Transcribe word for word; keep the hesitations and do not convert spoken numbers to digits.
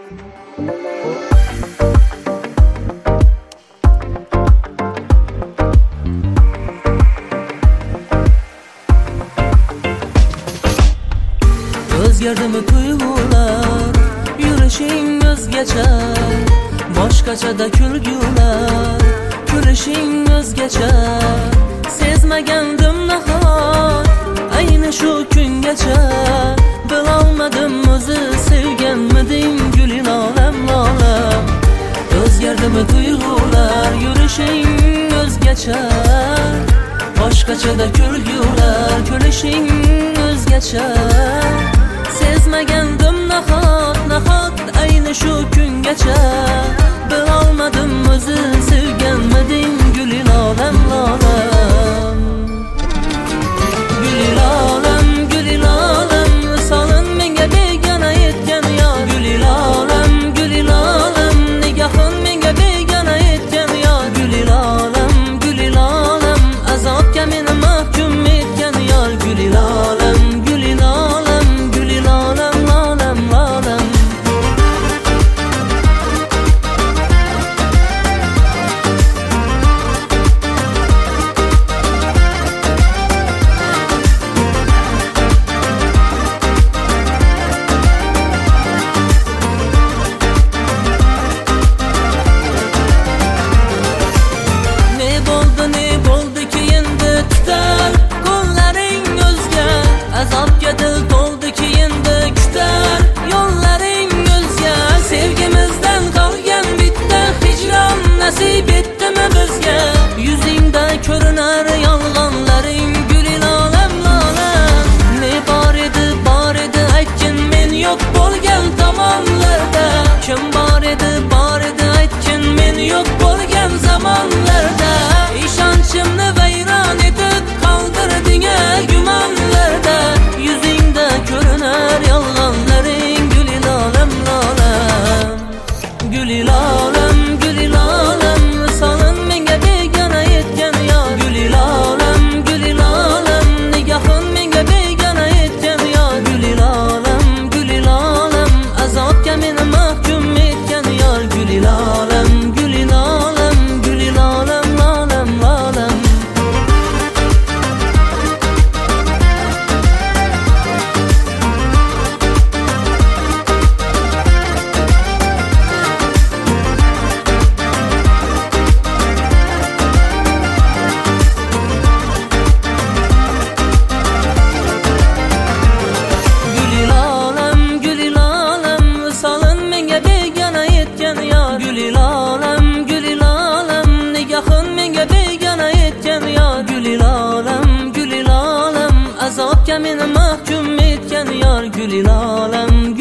O'zgardimi tuyg'ular, yurishing o'zgacha, boshqachada kulgular, kulishing o'zgacha. Sezmagandim nahot, ayni shu kungacha, bilolmadim o'zi sevganmiding guling olam olam. O'zgardimi tuyg'ular, yurishing o'zgacha, boshqachada kulgular, kulishing o'zgacha. Sezmagandim nahot, nahot ayni shu kungacha, bilolmadim o'zi sevganmiding guling olam olam. Guling olam, guling olam, solin menga begona etgan yor. Guling olam, guling olam, nigohin menga begona etgan yor. Guling olam, guling olam, azobga meni mahkum etgan yor. Guling olam, guling olam, guling olam, olam, olam. Azobga dil to'ldiki endi kutar yo'llaring o'zga. Sevgimizdan qolgan bitta hijron nasib etdimi bizga? Yuzingda ko'rinar yolg'onlaring guling olam olam. Ne bor edi bor edi aytgin men yo'q bo'lgan tomonlarda. Kim bor edi bor edi aytgin men yo'q bo'lgan zamonlarda. Ishonchimni vayron etib qoldirding gumonlarda. Yuzingda ko'rinar yolg'onlaring guling olam olam. Guling olam, guling olam, solin menga begona etgan yor. Guling olam, guling olam, nigohin menga begona etgan yor. Guling olam, guling olam, azobga meni mahkum etgan yor. Guling olam, guling olam, guling olam, olam, olam. Guling olam, guling olam, solin menga begona etgan yor. Guling olam, guling olam, nigohin menga begona etgan yor. Guling olam, guling olam, azobga meni mahkum etgan yor. Guling olam,